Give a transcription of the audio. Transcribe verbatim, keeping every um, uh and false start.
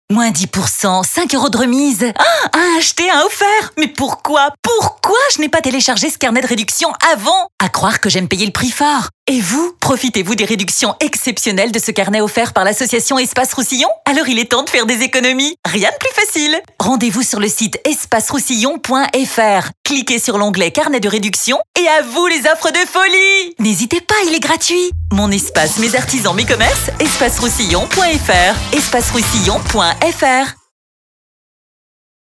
Moins dix pour cent, cinq euros de remise. Ah, un acheté, un offert. Mais pourquoi Pourquoi je n'ai pas téléchargé ce carnet de réduction avant? À croire que j'aime payer le prix fort. Et vous, profitez-vous des réductions exceptionnelles de ce carnet offert par l'association Espace Roussillon? Alors il est temps de faire des économies. Rien de plus facile. Rendez-vous sur le site espace roussillon point f r. Cliquez sur l'onglet carnet de réduction et à vous les offres de folie. N'hésitez pas, il est gratuit. Mon espace, mes artisans, mes commerces, espace roussillon point f r. espace roussillon point f r.